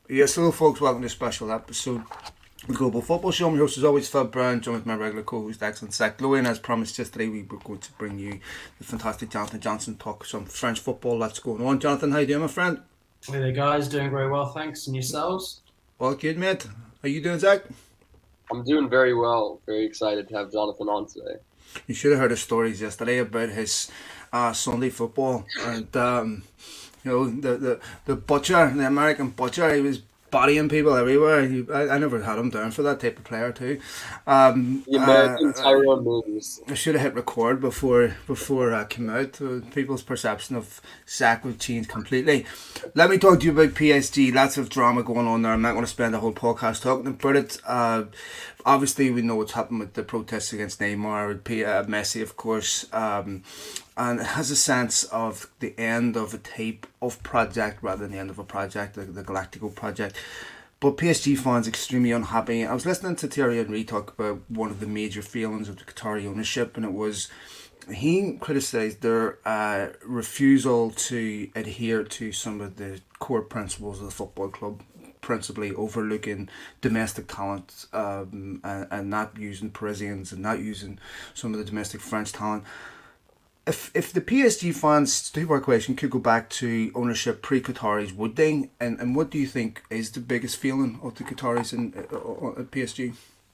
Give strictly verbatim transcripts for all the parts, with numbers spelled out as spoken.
Yes, hello folks, welcome to a special episode of the Global Football Show. My host is always Phil Brown, joined with my regular co-host excellent Zach Lowy, and as promised yesterday we were going to bring you the fantastic Jonathan Johnson talk some French football. That's going on. Jonathan, how you doing, my friend? Hey there guys, doing very well, thanks. And yourselves? All good, mate. How you doing, Zach? I'm doing very well. Very excited to have Jonathan on today. You should have heard his stories yesterday about his uh, Sunday football and um, you know the, the the butcher, the American butcher. He was bodying people everywhere. He, I, I never had him down for that type of player too. Um, The American uh, Tyrone Mings. I should have hit record before before I came out. Uh, people's perception of Zach would change completely. Let me talk to you about P S G. Lots of drama going on there. I'm not going to spend the whole podcast talking about it. Uh, obviously, we know what's happened with the protests against Neymar, P- uh, Messi, of course. Um, and it has a sense of the end of a type of project rather than the end of a project, the, the Galactico project. But P S G fans extremely unhappy. I was listening to Thierry Henry talk about one of the major failings of the Qatari ownership, and it was he criticised their uh, refusal to adhere to some of the core principles of the football club, principally overlooking domestic talent um, and, and not using Parisians and not using some of the domestic French talent. If if the P S G fans, to our question, could go back to ownership pre-Qataris, would they? And and what do you think is the biggest feeling of the Qataris in uh, at P S G?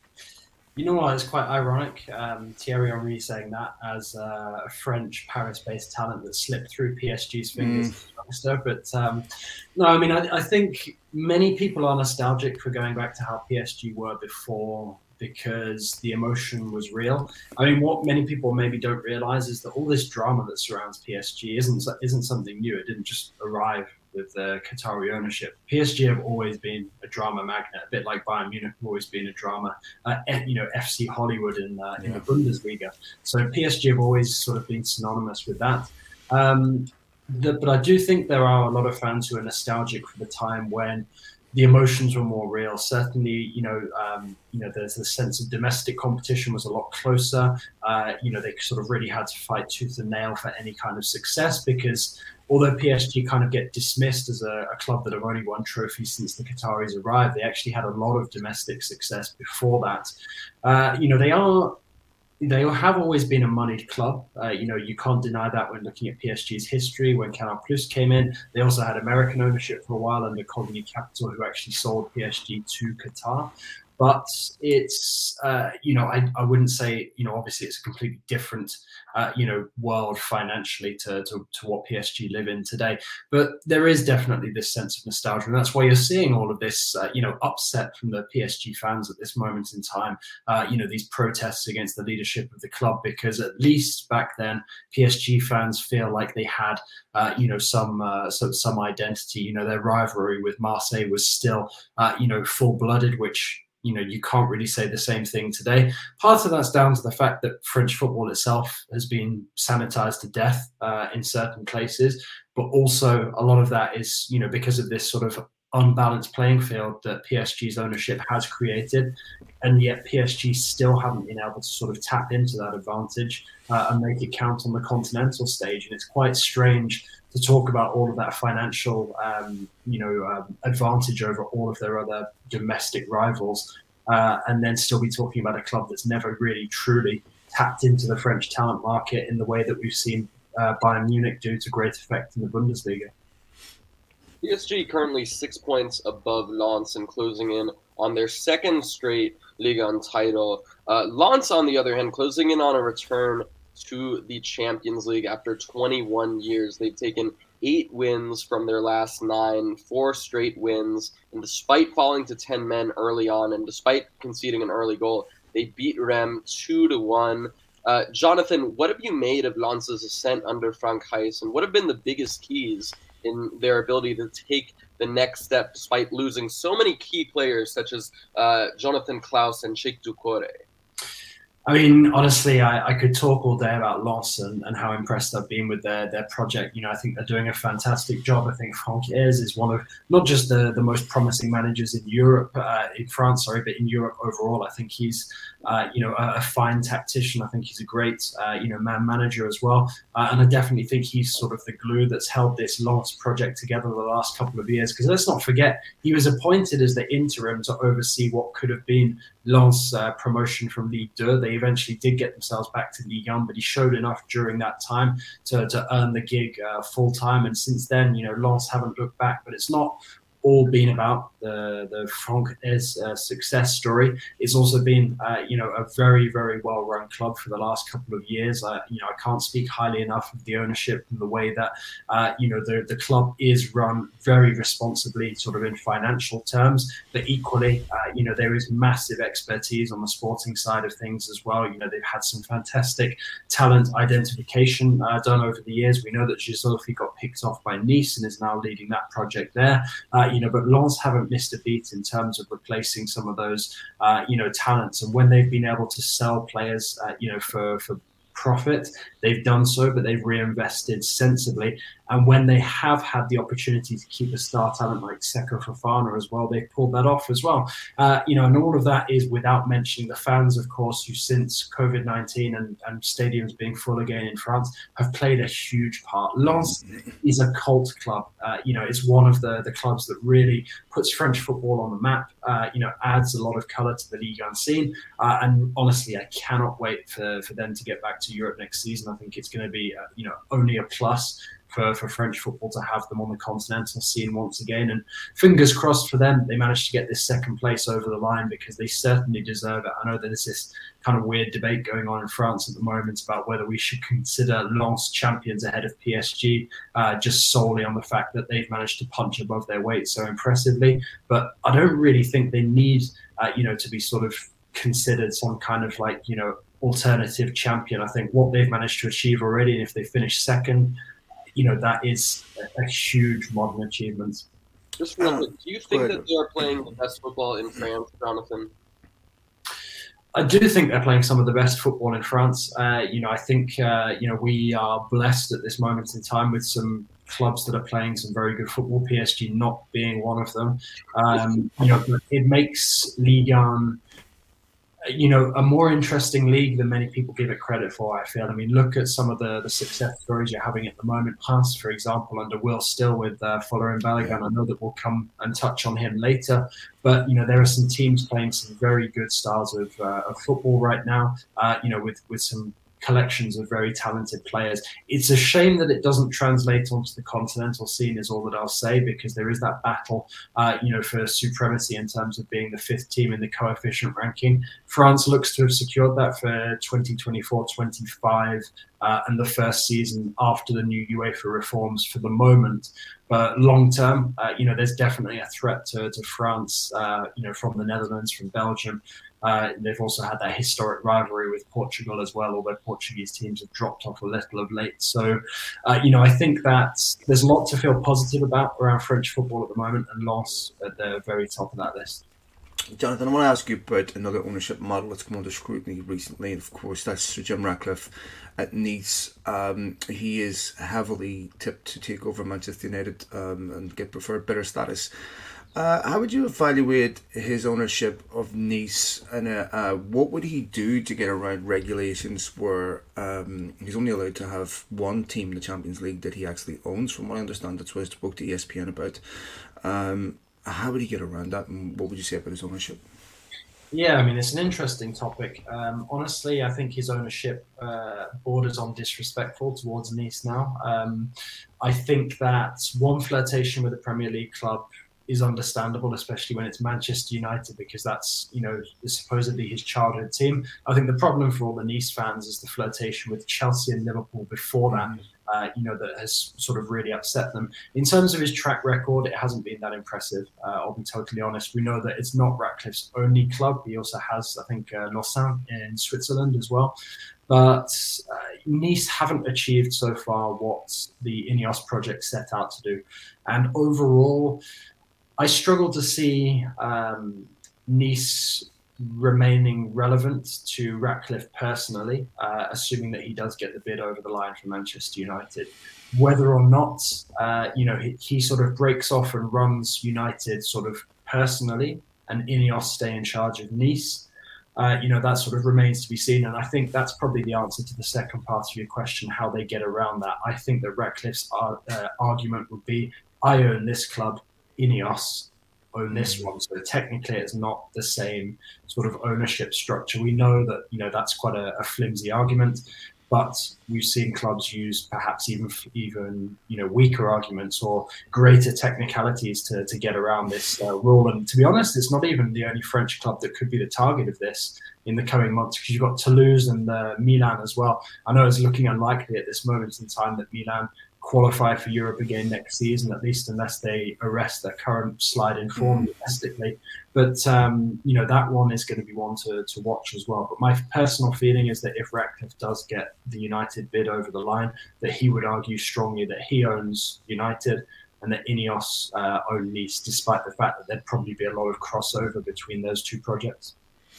You know what? It's quite ironic. Um, Thierry Henry saying that as uh, a French Paris-based talent that slipped through P S G's fingers. Mm. But um, no, I mean, I, I think many people are nostalgic for going back to how P S G were before, because the emotion was real. I mean, what many people maybe don't realize is that all this drama that surrounds P S G isn't isn't something new. It didn't just arrive with the Qatari ownership. P S G have always been a drama magnet, a bit like Bayern Munich have always been a drama, uh, you know, F C Hollywood in, uh, in yeah. the Bundesliga. So P S G have always sort of been synonymous with that. Um, the, but I do think there are a lot of fans who are nostalgic for the time when the emotions were more real. Certainly, you know, um, you know, there's a sense of domestic competition was a lot closer. Uh, you know, they sort of really had to fight tooth and nail for any kind of success, because although P S G kind of get dismissed as a, a club that have only won trophies since the Qataris arrived, they actually had a lot of domestic success before that. Uh, you know, they are. They have always been a moneyed club. Uh, you know, you can't deny that when looking at P S G's history. When Canal Plus came in, they also had American ownership for a while under Colony Capital, who actually sold P S G to Qatar. But it's, uh, you know, I, I wouldn't say, you know, obviously it's a completely different, uh, you know, world financially to, to, to what P S G live in today. But there is definitely this sense of nostalgia. And that's why you're seeing all of this, uh, you know, upset from the P S G fans at this moment in time, uh, you know, these protests against the leadership of the club, because at least back then, P S G fans feel like they had, uh, you know, some, uh, some, some identity. You know, their rivalry with Marseille was still, uh, you know, full-blooded, which, you know, you can't really say the same thing today. Part of that's down to the fact that French football itself has been sanitized to death uh, in certain places, but also a lot of that is, you know, because of this sort of unbalanced playing field that P S G's ownership has created, and yet P S G still haven't been able to sort of tap into that advantage uh, and make it count on the continental stage. And it's quite strange to talk about all of that financial, um, you know, um, advantage over all of their other domestic rivals, uh, and then still be talking about a club that's never really truly tapped into the French talent market in the way that we've seen uh, Bayern Munich do to great effect in the Bundesliga. P S G currently six points above Lens and closing in on their second straight Ligue one title. Uh, Lens, on the other hand, closing in on a return to the Champions League after twenty-one years. They've taken eight wins from their last nine, four straight wins, and despite falling to ten men early on and despite conceding an early goal, they beat Rennes two to one. Uh, Jonathan, what have you made of Lens's ascent under Frank Heijs, and what have been the biggest keys in their ability to take the next step despite losing so many key players such as uh, Jonathan Klaus and Cheikh Doucouré? I mean, honestly, I, I could talk all day about Lens and, and how impressed I've been with their their project. You know, I think they're doing a fantastic job. I think Franck Hez is one of not just the, the most promising managers in Europe, uh, in France, sorry, but in Europe overall. I think he's, uh, you know, a, a fine tactician. I think he's a great, uh, you know, man manager as well. Uh, and I definitely think he's sort of the glue that's held this Lens project together the last couple of years. Because let's not forget, he was appointed as the interim to oversee what could have been Lens' uh, promotion from Ligue two. They eventually did get themselves back to Ligue one, but he showed enough during that time to, to earn the gig uh, full time. And since then, you know, Lens haven't looked back. But it's not all been about the the Franck Hez uh, success story. It's also been, uh, you know, a very, very well-run club for the last couple of years. Uh, you know, I can't speak highly enough of the ownership and the way that, uh, you know, the, the club is run very responsibly, sort of in financial terms, but equally, uh, you know, there is massive expertise on the sporting side of things as well. You know, they've had some fantastic talent identification uh, done over the years. We know that Gisolfi got picked off by Nice and is now leading that project there. Uh, you know, but Lens haven't missed a beat in terms of replacing some of those, uh, you know, talents. And when they've been able to sell players, uh, you know, for, for profit, they've done so, but they've reinvested sensibly. And when they have had the opportunity to keep a star talent like Seko Fofana as well, they've pulled that off as well. Uh, you know, and all of that is without mentioning the fans, of course, who since COVID nineteen and, and stadiums being full again in France have played a huge part. Lens is a cult club. Uh, you know, it's one of the, the clubs that really puts French football on the map, uh, you know, adds a lot of colour to the Ligue one scene. Uh, and honestly, I cannot wait for, for them to get back to Europe next season. I think it's going to be, uh, you know, only a plus for, for French football to have them on the continental scene once again. And fingers crossed for them, they managed to get this second place over the line because they certainly deserve it. I know that there's this kind of weird debate going on in France at the moment about whether we should consider Lens champions ahead of P S G, uh, just solely on the fact that they've managed to punch above their weight so impressively. But I don't really think they need, uh, you know, to be sort of considered some kind of like, you know, alternative champion. I think what they've managed to achieve already, and if they finish second, you know, that is a, a huge modern achievement. Just real quick, do you think that they are playing the best football in France, Jonathan? I do think they're playing some of the best football in France. Uh, you know, I think, uh, you know, we are blessed at this moment in time with some clubs that are playing some very good football, P S G not being one of them. Um, you know, it makes Ligue one, you know, a more interesting league than many people give it credit for, I feel. I mean, look at some of the, the success stories you're having at the moment. Reims, for example, under Will Still with uh, Fuller and Balogun. I know that we'll come and touch on him later. But, you know, there are some teams playing some very good styles of, uh, of football right now, uh, you know, with, with some collections of very talented players. It's a shame that it doesn't translate onto the continental scene is all that I'll say, because there is that battle, uh, you know, for supremacy in terms of being the fifth team in the coefficient ranking. France looks to have secured that for twenty twenty-four twenty-five uh, and the first season after the new UEFA reforms for the moment. But long term, uh, you know, there's definitely a threat to, to France, uh, you know, from the Netherlands, from Belgium. Uh, they've also had that historic rivalry with Portugal as well, although Portuguese teams have dropped off a little of late. So, uh, you know, I think that there's a lot to feel positive about around French football at the moment, and Lens at the very top of that list. Jonathan, I want to ask you about another ownership model that's come under scrutiny recently, and of course that's Sir Jim Ratcliffe at Nice. Um, he is heavily tipped to take over Manchester United um, and get preferred bidder status. Uh, how would you evaluate his ownership of Nice, and uh, uh, what would he do to get around regulations where um, he's only allowed to have one team in the Champions League that he actually owns? From what I understand, that's what I spoke to E S P N about. Um, how would he get around that, and what would you say about his ownership? Yeah, I mean, it's an interesting topic. Um, honestly, I think his ownership uh, borders on disrespectful towards Nice now. Um, I think that one flirtation with a Premier League club is understandable, especially when it's Manchester United, because that's, you know, supposedly his childhood team. I think the problem for all the Nice fans is the flirtation with Chelsea and Liverpool before that, uh, you know, that has sort of really upset them. In terms of his track record, it hasn't been that impressive, uh, I'll be totally honest. We know that it's not Ratcliffe's only club. He also has, I think, uh, Lausanne in Switzerland as well. But uh, Nice haven't achieved so far what the Ineos project set out to do. And overall, I struggle to see um, Nice remaining relevant to Ratcliffe personally, uh, assuming that he does get the bid over the line for Manchester United. Whether or not, uh, you know, he, he sort of breaks off and runs United sort of personally, and Ineos stay in charge of Nice, uh, you know, that sort of remains to be seen. And I think that's probably the answer to the second part of your question, how they get around that. I think that Ratcliffe's uh, argument would be, I own this club, Ineos own this one. So technically it's not the same sort of ownership structure. We know that, you know, that's quite a, a flimsy argument, but we've seen clubs use perhaps even even you know weaker arguments or greater technicalities to, to get around this uh, rule. And to be honest, it's not even the only French club that could be the target of this in the coming months, because you've got Toulouse and uh, Milan as well. I know it's looking unlikely at this moment in time that Milan qualify for Europe again next season, at least unless they arrest their current slide in form domestically. But, um, you know, that one is going to be one to, to watch as well. But my personal feeling is that if Ratcliffe does get the United bid over the line, that he would argue strongly that he owns United and that Ineos uh, own Nice, despite the fact that there'd probably be a lot of crossover between those two projects.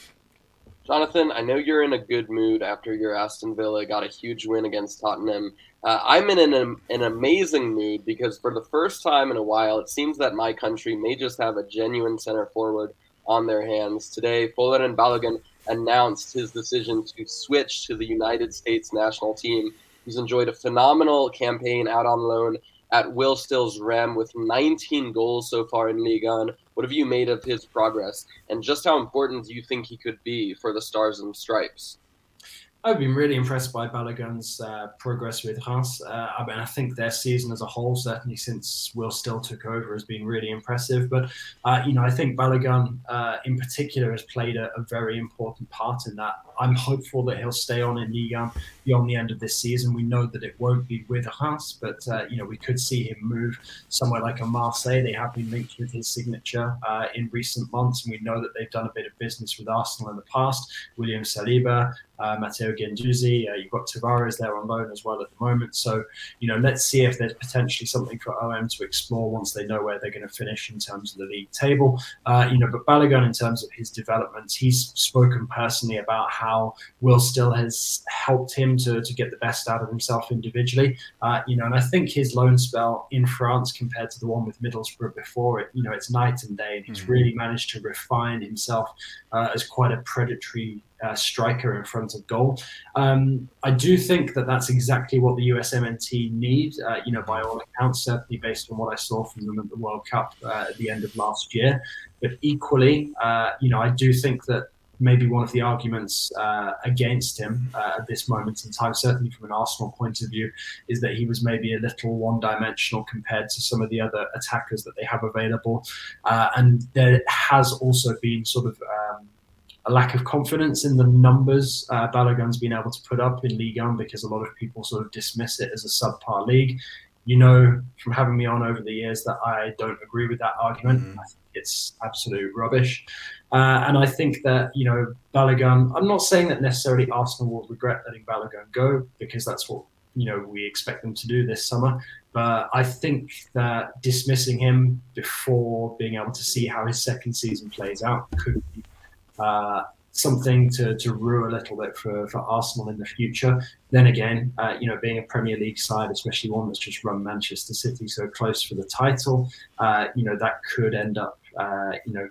Jonathan, I know you're in a good mood after your Aston Villa got a huge win against Tottenham. Uh, I'm in an, an amazing mood because for the first time in a while, it seems that my country may just have a genuine center forward on their hands. Today, Folarin Balogun announced his decision to switch to the United States national team. He's enjoyed a phenomenal campaign out on loan at Will Still's Rem with nineteen goals so far in Ligue one. What have you made of his progress, and just how important do you think he could be for the Stars and Stripes? I've been really impressed by Balogun's uh, progress with Reims. Uh, I mean, I think their season as a whole, certainly since Will Still took over, has been really impressive. But, uh, you know, I think Balogun uh, in particular has played a, a very important part in that. I'm hopeful that he'll stay on in Ligue one beyond the end of this season. We know that it won't be with Reims, but, uh, you know, we could see him move somewhere like a Marseille. They have been linked with his signature uh, in recent months, and we know that they've done a bit of business with Arsenal in the past. William Saliba, Uh, Matteo Guendouzi, uh, you've got Tavares there on loan as well at the moment. So, you know, let's see if there's potentially something for O M to explore once they know where they're going to finish in terms of the league table. Uh, you know, but Balogun, in terms of his development, he's spoken personally about how Will Still has helped him to, to get the best out of himself individually. Uh, you know, and I think his loan spell in France compared to the one with Middlesbrough before it, you know, it's night and day, and he's mm-hmm. really managed to refine himself uh, as quite a predatory Uh, striker in front of goal. Um, I do think that that's exactly what the U S M N T need, uh, you know, by all accounts, certainly based on what I saw from them at the World Cup uh, at the end of last year. But equally, uh, you know, I do think that maybe one of the arguments uh, against him uh, at this moment in time, certainly from an Arsenal point of view, is that he was maybe a little one-dimensional compared to some of the other attackers that they have available. Uh, and there has also been sort of um, a lack of confidence in the numbers uh, Balogun's been able to put up in Ligue one, because a lot of people sort of dismiss it as a subpar league. You know, from having me on over the years, that I don't agree with that argument. Mm-hmm. I think it's absolute rubbish. Uh, and I think that, you know, Balogun, I'm not saying that necessarily Arsenal will regret letting Balogun go, because that's what, you know, we expect them to do this summer. But I think that dismissing him before being able to see how his second season plays out could be Uh, something to, to rue a little bit for, for Arsenal in the future. Then again, uh, you know, being a Premier League side, especially one that's just run Manchester City so close for the title, uh, you know, that could end up, uh, you know,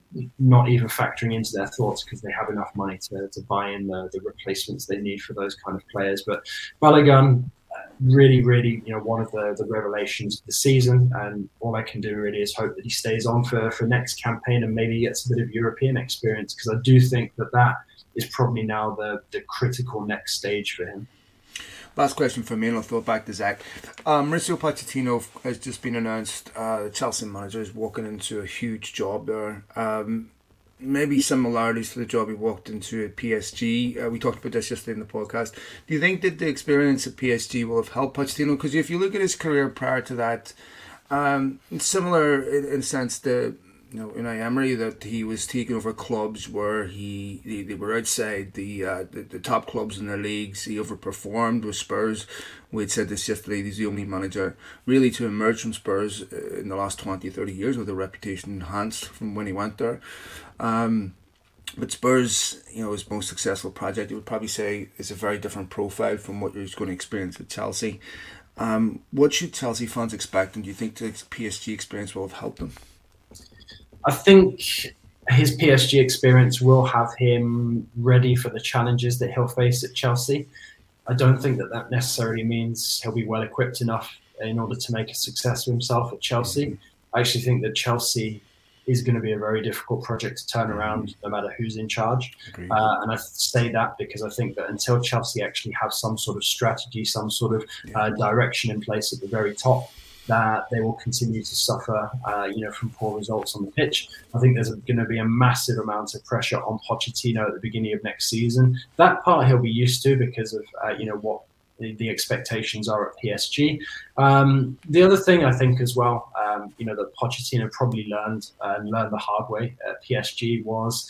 not even factoring into their thoughts, because they have enough money to, to buy in the, the replacements they need for those kind of players. But Balogun, really, really, you know, one of the, the revelations of the season, and all I can do really is hope that he stays on for, for next campaign and maybe gets a bit of European experience, because I do think that that is probably now the, the critical next stage for him. Last question for me, and I'll throw it back to Zach. Um, Mauricio Pochettino has just been announced. Uh, the Chelsea manager is walking into a huge job there. Um, maybe similarities to the job he walked into at P S G. Uh, we talked about this yesterday in the podcast. Do you think that the experience at P S G will have helped Pochettino? Because if you look at his career prior to that, um, similar in, in a sense to, you know, Unai Emery, that he was taking over clubs where he they, they were outside the, uh, the the top clubs in their leagues. He overperformed with Spurs. We had said this yesterday. He's the only manager really to emerge from Spurs in the last twenty, thirty years with a reputation enhanced from when he went there. Um, But Spurs, you know, his most successful project, you would probably say, is a very different profile from what you're going to experience at Chelsea. Um, what should Chelsea fans expect, and do you think the P S G experience will have helped them? I think his P S G experience will have him ready for the challenges that he'll face at Chelsea. I don't think that that necessarily means he'll be well equipped enough in order to make a success of himself at Chelsea. Mm-hmm. I actually think that Chelsea is going to be a very difficult project to turn around, no matter who's in charge. Uh, and I say that because I think that until Chelsea actually have some sort of strategy, some sort of uh, direction in place at the very top, that they will continue to suffer, uh, you know, from poor results on the pitch. I think there's going to be a massive amount of pressure on Pochettino at the beginning of next season. That part he'll be used to because of, uh, you know, what the, the expectations are at P S G. Um, the other thing I think as well, um, you know, that Pochettino probably learned uh, and learned the hard way at P S G was,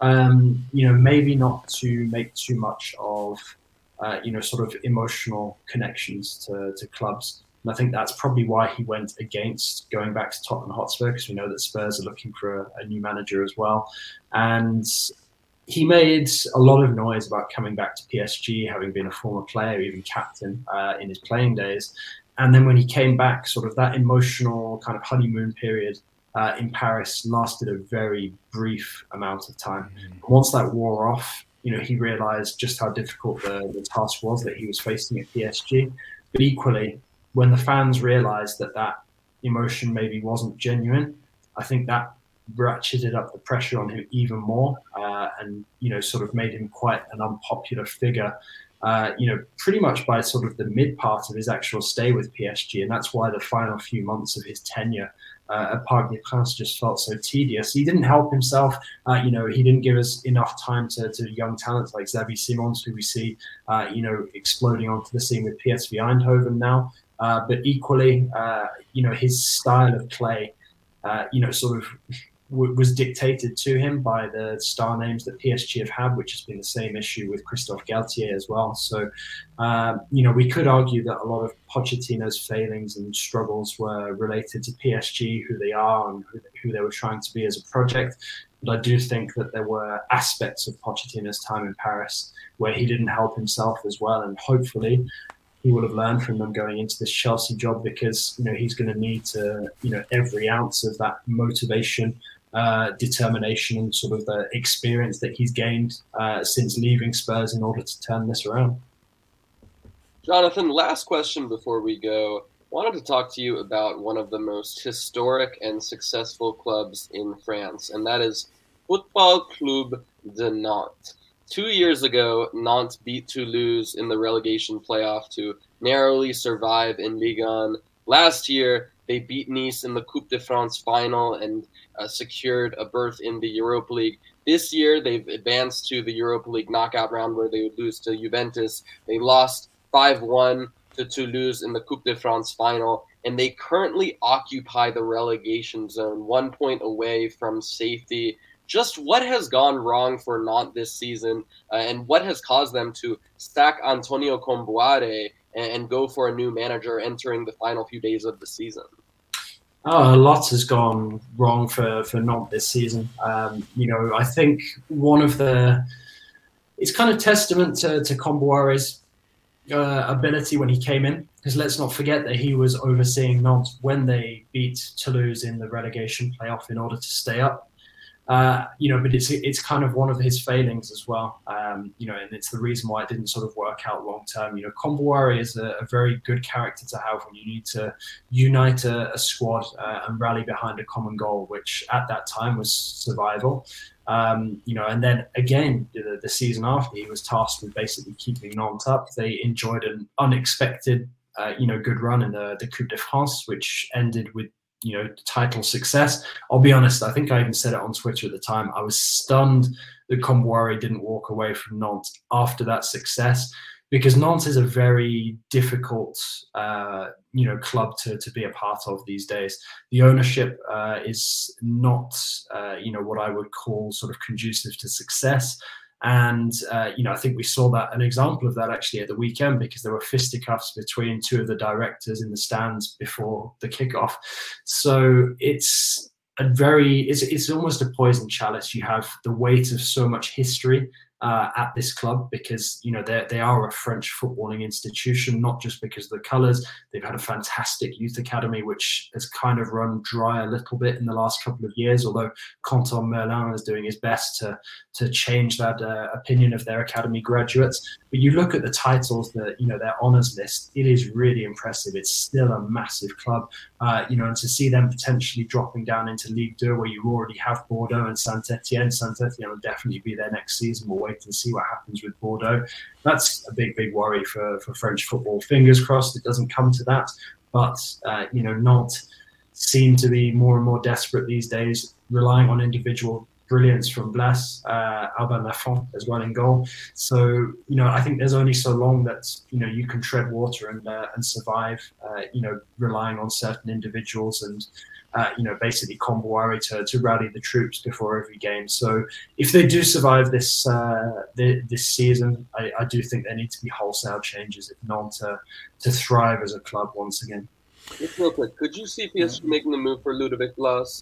um, you know, maybe not to make too much of, uh, you know, sort of emotional connections to, to clubs. And I think that's probably why he went against going back to Tottenham Hotspur, because we know that Spurs are looking for a, a new manager as well. And he made a lot of noise about coming back to P S G, having been a former player, even captain uh, in his playing days. And then when he came back, sort of that emotional kind of honeymoon period uh, in Paris lasted a very brief amount of time. Mm-hmm. Once that wore off, you know, he realised just how difficult the, the task was that he was facing at P S G. But equally, when the fans realised that that emotion maybe wasn't genuine, I think that ratcheted up the pressure on him even more, uh, and you know, sort of made him quite an unpopular figure. Uh, you know, pretty much by sort of the mid part of his actual stay with P S G, and that's why the final few months of his tenure uh, at Parc des Princes just felt so tedious. He didn't help himself. Uh, you know, he didn't give us enough time to, to young talents like Xavi Simons, who we see, uh, you know, exploding onto the scene with P S V Eindhoven now. Uh, but equally, uh, you know, his style of play, uh, you know, sort of w- was dictated to him by the star names that P S G have had, which has been the same issue with Christophe Galtier as well. So, um, you know, we could argue that a lot of Pochettino's failings and struggles were related to P S G, who they are and who, who they were trying to be as a project. But I do think that there were aspects of Pochettino's time in Paris where he didn't help himself as well. And hopefully he will have learned from them going into this Chelsea job, because, you know, he's going to need to, you know, every ounce of that motivation, uh, determination and sort of the experience that he's gained uh, since leaving Spurs in order to turn this around. Jonathan, last question before we go. Wanted to talk to you about one of the most historic and successful clubs in France, and that is Football Club de Nantes. Two years ago, Nantes beat Toulouse in the relegation playoff to narrowly survive in Ligue one. Last year, they beat Nice in the Coupe de France final and uh, secured a berth in the Europa League. This year, they've advanced to the Europa League knockout round where they would lose to Juventus. They lost five one to Toulouse in the Coupe de France final, and they currently occupy the relegation zone, one point away from safety. Just what has gone wrong for Nantes this season, uh, and what has caused them to sack Antonio Comboire and, and go for a new manager entering the final few days of the season? Oh, a lot has gone wrong for, for Nantes this season. Um, you know, I think one of the – it's kind of testament to, to Comboire's uh, ability when he came in, because let's not forget that he was overseeing Nantes when they beat Toulouse in the relegation playoff in order to stay up. Uh, you know, but it's it's kind of one of his failings as well, um, you know, and it's the reason why it didn't sort of work out long term. You know, Comboire is a, a very good character to have when you need to unite a, a squad uh, and rally behind a common goal, which at that time was survival. Um, you know, and then again, the, the season after, he was tasked with basically keeping Nantes up. They enjoyed an unexpected, uh, you know, good run in the, the Coupe de France, which ended with, you know, title success. I'll be honest, I think I even said it on Twitter at the time. I was stunned that Comboire didn't walk away from Nantes after that success, because Nantes is a very difficult, uh, you know, club to, to be a part of these days. The ownership uh, is not, uh, you know, what I would call sort of conducive to success. And, uh, you know, I think we saw that an example of that actually at the weekend, because there were fisticuffs between two of the directors in the stands before the kickoff. So it's, a very it's it's almost a poison chalice. You have the weight of so much history uh, at this club because you know they they are a French footballing institution, not just because of the colours. They've had a fantastic youth academy, which has kind of run dry a little bit in the last couple of years. Although Quentin Merlin is doing his best to to change that uh, opinion of their academy graduates. But you look at the titles, that you know their honours list. It is really impressive. It's still a massive club, uh, you know, and to see them potentially dropping down into Ligue two, where you already have Bordeaux and Saint-Etienne. Saint-Etienne will definitely be there next season. We'll wait and see what happens with Bordeaux. That's a big, big worry for, for French football. Fingers crossed it doesn't come to that. But, uh, you know, Nantes seem to be more and more desperate these days, relying on individual brilliance from Blas, uh, Albin Lafont as well in goal. So, you know, I think there's only so long that, you know, you can tread water and uh, and survive, uh, you know, relying on certain individuals and, uh, you know, basically Comboiré to, to rally the troops before every game. So if they do survive this uh, the, this season, I, I do think there need to be wholesale changes if not to, to thrive as a club once again. Just real quick, could you see P S G making the move for Ludovic Blas?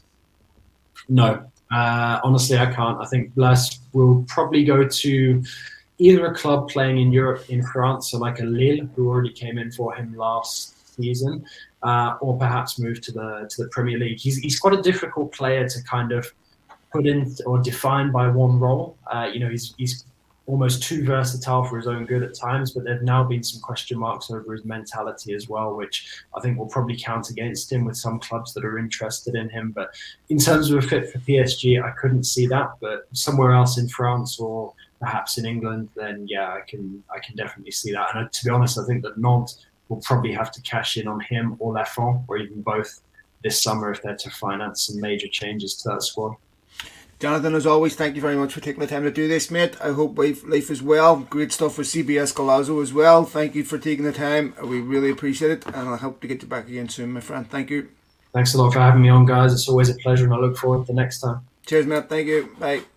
No. Uh, honestly, I can't. I think Blas will probably go to either a club playing in Europe, in France, so like a Lille, who already came in for him last season, uh, or perhaps move to the to the Premier League. He's he's quite a difficult player to kind of put in or define by one role. Uh, you know, he's he's almost too versatile for his own good at times, but there've now been some question marks over his mentality as well, which I think will probably count against him with some clubs that are interested in him. But in terms of a fit for P S G, I couldn't see that. But somewhere else in France or perhaps in England, then yeah, I can I can definitely see that. And to be honest, I think that Nantes will probably have to cash in on him or Lafont, or even both this summer if they're to finance some major changes to that squad. Jonathan, as always, thank you very much for taking the time to do this, mate. I hope life is well. Great stuff with C B S Golazo as well. Thank you for taking the time. We really appreciate it, and I hope to get you back again soon, my friend. Thank you. Thanks a lot for having me on, guys. It's always a pleasure, and I look forward to the next time. Cheers, mate. Thank you. Bye.